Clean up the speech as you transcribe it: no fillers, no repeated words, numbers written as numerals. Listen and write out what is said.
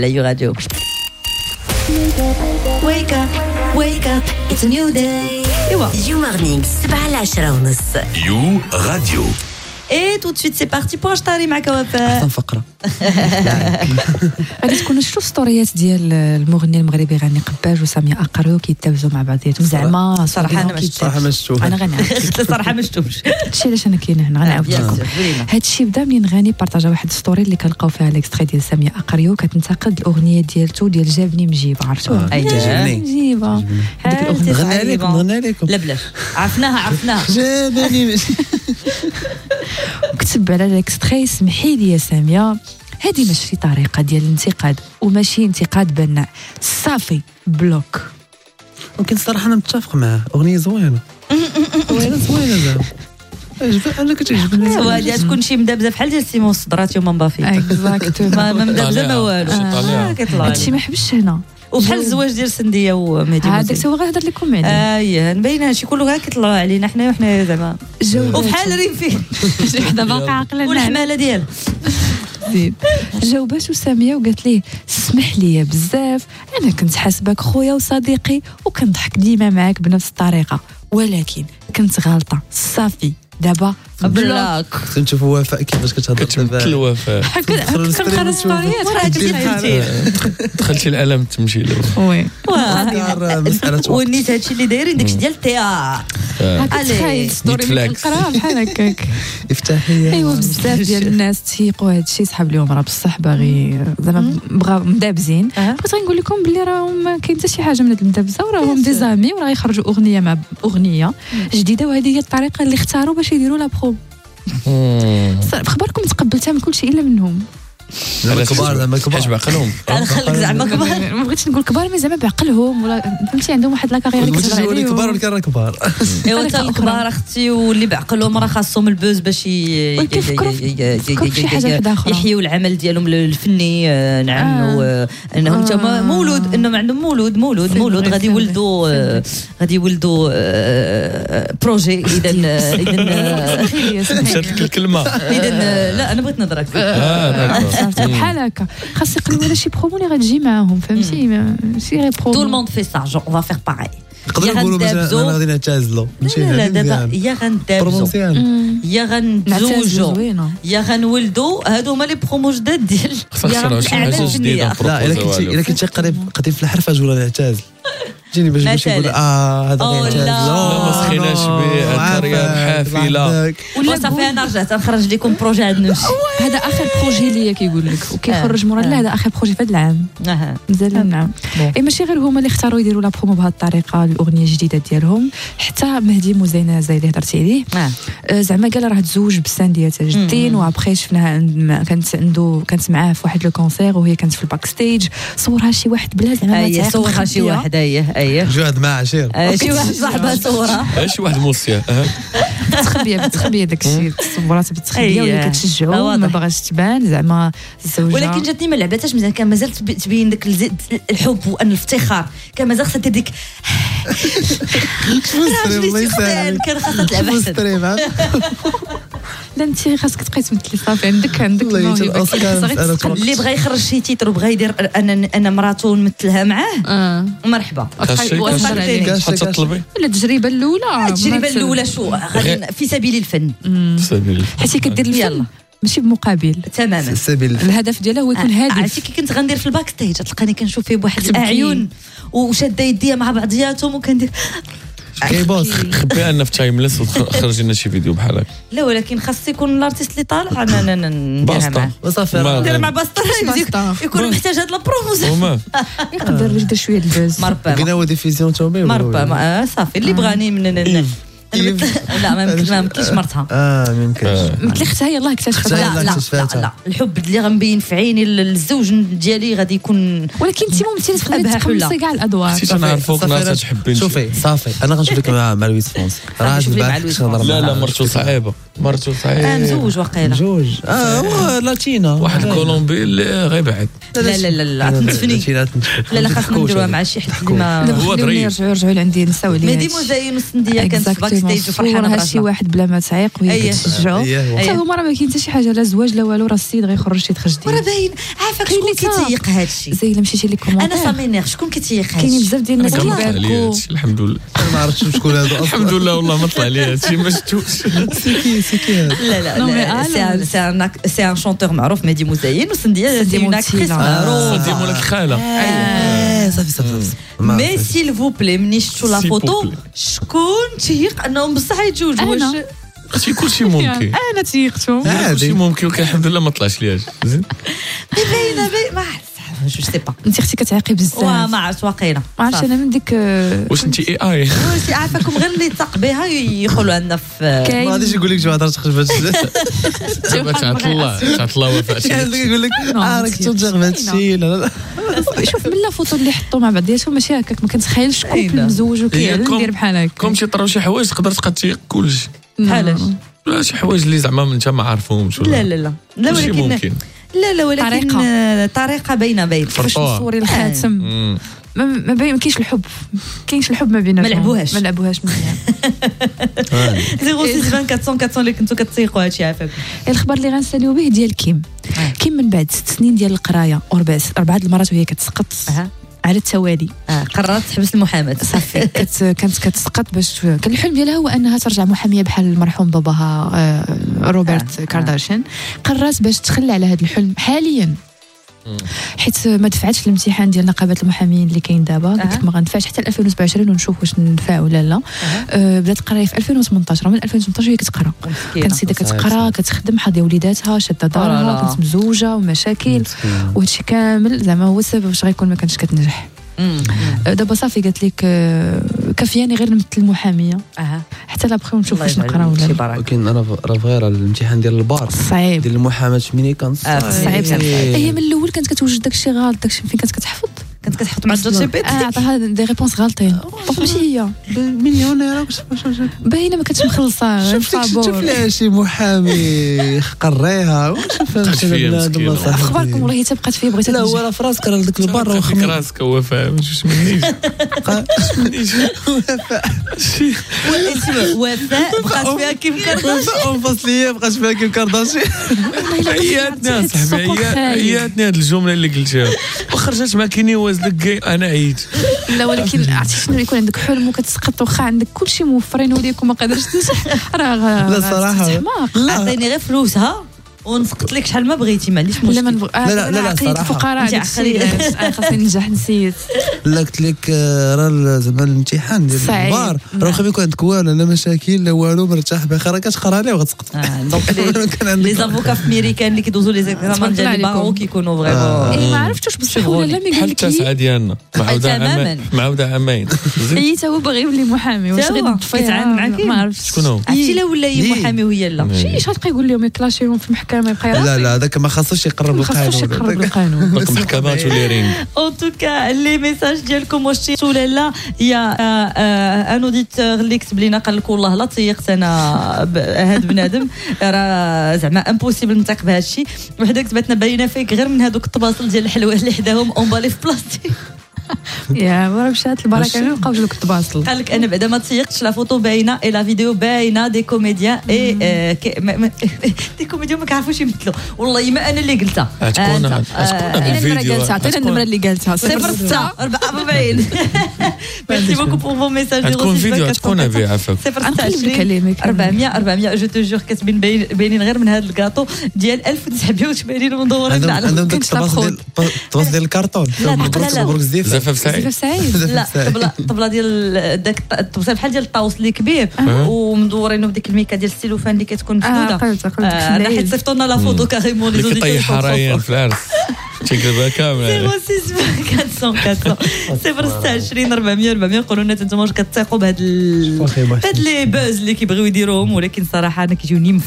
على راديو. Wake up, wake up, it's a new day. You morning, 7:10. You Radio. Et tout de suite c'est parti pour اشتري معك وفاء. احسن فقره. غادي تكونوا شفتوا ستوريات ديال المغني المغربي غاني قباج وساميه اقرو كيتابزوا مع بعضياتهم زعما صراحه ما شفتوش. انا غنعاود صراحه ما شفتوش هادشي علاش انا كاينه هنا غنعاود لكم. هادشي بدا منين غاني بارطاجا واحد الستوري اللي كنلقاو فيها الاكستري ديال ساميه اقريو كتنتقد الاغنيه ديالته ديال جابني مجيبه عرفتوها مجيبه هذيك الاغنيه غنى عليكم لا بلاش عرفناها جابني كتب على الاكستري سمحي لي يا ساميه هذه ماشي طريقه ديال الانتقاد وماشي انتقاد بناء صافي بلوك. ولكن الصراحه انا متفق معاه اغنيه زوينه زعما انا كتعجبني وهذه تكون شي مدابزه بحال ديال سيمون الصدراتي وما مبافي ما مدابزه ما والو كيطلع هادشي ما حبش هنا وبحال الزواج ديال سنديه ومهدي هذاك هو غنهضر لكم عليه نبين هادشي كله كيطلعوا علينا حنا زعما وبحال ريم فيه شي حدا باقي عاقله والحماله ديال زيد جاوباتو ساميه وقالت ليه اسمح لي بزاف انا كنت حاسبك خويا وصديقي وكنضحك ديما معاك بنفس الطريقه ولكن كنت غلطه صافي دابا بلاك تنشوفوا وفاء كيفاش كتهضر كتمثل وفاء كنقرا الستوريات دخلتي الالم تمشي له وي ونيت هادشي اللي دايرين داكشي ديال التيار تخيل ستوري كنقراها بحال هكاك افتحيه ايوا بزاف ديال الناس تيقوا هادشي صحاب لهم راه بصح باغي زعما بغا مدابزين بغيت غنقول لكم بلي راهم كاين حتى شي حاجه من هاد المدابزه وراهم دي زامي وراه يخرجوا اغنيه مع اغنيه جديده وهذه هي الطريقه اللي اختاروا باش يديروا لا برو. بخبركم تقبلتها من كل شيء الا منهم الكبار زعما حاج بعقلهم خليك زعما كبار ما بغيتش نقول كبار مي زعما بعقلهم ولا فهمتي عندهم واحد لاكارير اللي كتهضر عليهم كبار ولا كان كبار ايوا حتى الكبار اختي واللي بعقلهم راه خاصهم البوز باش يحيوا العمل ديالهم الفني نعم وانهم تما مولود انهم عندهم مولود غادي يولدوا بروجي اذا مشات لك الكلمه اذا لا انا بغيت نضرك بحال هكا خاص يقلبوا على شي برومو اللي غتجي معاهم فهمتي ماشي غير برومو tout le monde fait ça genre on va faire pareil نقدروا نقولوا مثلا غادي نعتزلوا لا دابا يا غندابزوا يا غنتزوجوا يا غنولدوا هادو هما لي برومو جداد ديال حاجه جديده. لا الا كنتي قريب في الحرفه ولا نعتزل جيني باش نقول هذا غير لا ما سخيناش به الكارير حافله ولا صافي انا رجعت نخرج لكم بروجي عند نفسي هذا اخر بروجي ليا كيقول لك وكيخرج مورا لا هذا اخر بروجي في هذا العام مازال نعم اي ماشي غير هما اللي اختاروا يديروا لا برومو بهذه الطريقه الاغنيه الجديده ديالهم حتى مهدي مزينه زي اللي هضرتي عليه زعما قال راه تزوج بسان ديالها جدين وابخي شفناها كانت معاه في واحد لو كونسير وهي كانت في الباك ستيج صورها شي واحد بلا زعما صورها شي واحد اييه جواد مع عشير شي واحد صاحبها صورها شي واحد موسيا بتخبيه داك الشيء الصورات بتخبيه وهي كتشجعو ما باغاش تبان زعما الزوجه ولكن جاتني ما لعباتهاش مزيان كان مازال تبين داك الحب وان الافتخار كان مازال خصها دير ديك كان خاصها تلعب احسن لا انت خاصك تبقاي تمثلي صافي عندك موهبه اللي بغى يخرج شي تيتر وبغى يدير انا مراته نمثلها معاه مرحبا حتى تطلبي ولا التجربه الاولى شو في سبيل الفن حيت كدير الفن ماشي بمقابل تماما الهدف ديالها هو يكون هادف. عرفتي كي كنت غندير في الباك ستيج تلقاني كنشوف فيه بواحد الاعين وشاده يديا مع بعضياتهم وكندير كيبوس خبي لنا في تايمليس وخرج لنا شي فيديو بحال هكا لا ولكن خاص يكون الارتيست اللي طالع انا نديرها معاه وصافي ندير مع باسطه يكون محتاج هاد البروموسيون يقدر يدير شويه البوز مربا هو ديفيزيون تومي مربا صافي اللي بغاني من لا ما يمكنش مرتها ما يمكنش مثل اختها يلاه اكتشفتها لا الحب اللي غنبين في عيني الزوج ديالي غادي يكون ولكن انت ممثله تقدري تقمصي كاع الادوار حيت نعرفوك ناس تحبين شوفي صافي انا غنشوف لك مع لويس فونسي راه لا مرته صعيبه مزوج وقيله مزوج لاتينا واحد كولومبي اللي غيبعد لا تنتفني لا خاصنا نديروها مع شي حد اللي ما هو ضرير يرجعوا لعندي نساو عليه مهدي مزين والسنديه كانت في باك ستيج وفرحانه براسها شي واحد بلا ما تعيق وهي كتشجعو حتى هما راه ما كاين حتى شي حاجه لا زواج لا والو راه السيد غيخرج شي تخرج ديالو راه باين عافاك شكون كيتيق هادشي زي الا مشيتي لي كومونتير انا سامينير شكون كيتيق هادشي كاينين بزاف ديال الناس كيباركوا الحمد لله ما عرفتش شكون هذا الحمد لله والله ما طلع لي هادشي ما شفتوش سيكي لا سي ان شونتور معروف مهدي مزين وسنديه سي اون اكتريس معروفه دي مولك الخاله صافي مي سيل فو بلي مني شفتوا لا فوتو شكون تيق انهم بصح يتزوجوا واش شي كلشي ممكن انا تيقتو كلشي ممكن ولكن الحمد لله ما طلعش لياش زين باينه ما جو سي با انت اختي كتعيقي بزاف ما عرفت واقيلا ما عرفتش انا من ديك واش انت اي واش عافاكم غير اللي تاق بها يدخلوا عندنا في ما غاديش يقول لك شي هضره تخرج بهذا تعطل وفاء يقول لك راك تنجر بهذا الشيء لا شوف من لا فوتو اللي حطوا مع بعضياتهم ماشي هكاك ما كنتخيلش كوبل مزوج وكيعلم ندير بحال هكا كوم شي طراو شي حوايج تقدر تبقى تيق كلشي بحالاش لا شي حوايج اللي زعما انت ما عارفهمش لا ولكن لا ولكن طريقه باينه باش تصوري الخاتم ما باين كاينش الحب ما بيناتهم ما لعبوهاش مزيان 0624 اللي كنتو كتسيقوا هادشي عافاكم الخبر اللي غنساليو به ديال كيم من بعد 6 سنين ديال القرايه اربعه المرات وهي كتسقط على التوالي قررت تحبس المحاماه صافي كانت كتسقط باش كان الحلم ديالها هو انها ترجع محاميه بحال المرحوم باباها روبرت كارداشيان قررت باش تخلى على هذا الحلم حاليا حيت ما دفعتش الامتحان ديال نقابه المحامين اللي كاين دابا قلت لك ما غندفعش حتى 2027 ونشوف واش ندفع ولا لا بدات القرايه في 2018 ومن 2018 هي كتقرا كانت سيده كتقرا كتخدم حاضيه وليداتها شاده دارها كانت مزوجه ومشاكل وهادشي كامل زعما هو السبب باش غيكون ما كانتش كتنجح دابا صافي قالت لك كافياني غير نمثل المحاميه حتى لابخي ونشوف واش نقرا ولا لا ولكن انا غير الامتحان ديال البار صعيب ديال المحاماه ملي كان صعيب هي من الاول كانت كتوجد داكشي غلط داكشي فين كانت كتحفظ مع الجات جي بي تي عطاها دي ريبونس غالطين ماشي هي بالمليونير باينه ما كانتش مخلصه شوف لها شي محامي قريها اخباركم والله حتى بقات فيه بغيتها لا هو راه في راسك راه داك البار راه في راسك هو فاهم واش منيش وفاء بقات فيها كيف كارداشيان فاصليه بقات فيها كيف كارداشيان عياتنا صاحبي عياتني هاد الجمله اللي قلتها وخرجت ما كايني وازلك انا عييت لا ولكن عرفتي شنو يكون عندك حلم وكتسقط واخا عندك كلشي موفرين وليك وما قادرش تنجح راه لا صراحه عطيني غير فلوسها ونسقط لك شحال ما بغيتي ما عنديش مشكل لا صراحه فقراء خاصني ننجح نسيت لا قلت لك راه زعما الامتحان ديال البار راه خا يكون عندك والو لا مشاكل لا والو مرتاح بخير كتقرا عليه وغتسقط دونك لي زافوكا في امريكان اللي كيدوزوا لي زيكزامان ديال البارو كيكونوا فريمون ما عرفتش بصح ولا لا مي قال لك التاسعه ديالنا معاوده عامين هي تا هو باغي يولي محامي واش غيتعامل معاك ما عرفتش شكون هو عرفتي لا ولا هي محامي وهي لا شي غتبقى يقول لهم يكلاشيهم في المحكمه يبقى لا هذاك ما خاصوش يقرب القانون باقي محكمات ولا رينغ ان توكا لي ميساج ديالكم واش تيقولوا لا يا ان اوديتور اللي كتب لينا قال لك والله لا تيقت انا هاد بنادم راه زعما امبوسيبل نتاق بهذا الشيء وحده كتبت لنا باينه فيك غير من هذوك الطباصل ديال الحلوى اللي حداهم اونبالي في بلاستيك يا ورا مشات البركه ما بقاوش لك التواصل قال لك انا بعدا ما تسيقتش لا فوتو باينه اي لا فيديو باينه دي كوميديان اي دي كوميديان ما كيعرفوش يمثلوا والله ما انا اللي قلتها تكون بالفيديو عطينا النمره اللي قالتها 06 ميرسي بوكو بور فو ميساج تكون فيديو تكون بها عفاك 400 جو تو جور كاتبين باينين غير من هذا الكاطو ديال 1980 ومدورين على عندهم داك الطباص ديال الكرتون لا زفاف سعيد لا طبله ديال داك الطبسه بحال ديال الطاوس اللي كبير ومدورينه بديك الميكا ديال السيلوفان اللي كتكون مفدوده انا حيت صيفطوا لنا لا فوتو كاريمون لي زوديتور طيح رايان في العرس تقلبها كامله 06 26 400 قولوا لنا انتم واش كتثقوا بهاد لي بوز اللي كيبغيو يديروهم ولكن صراحه انا كيجوني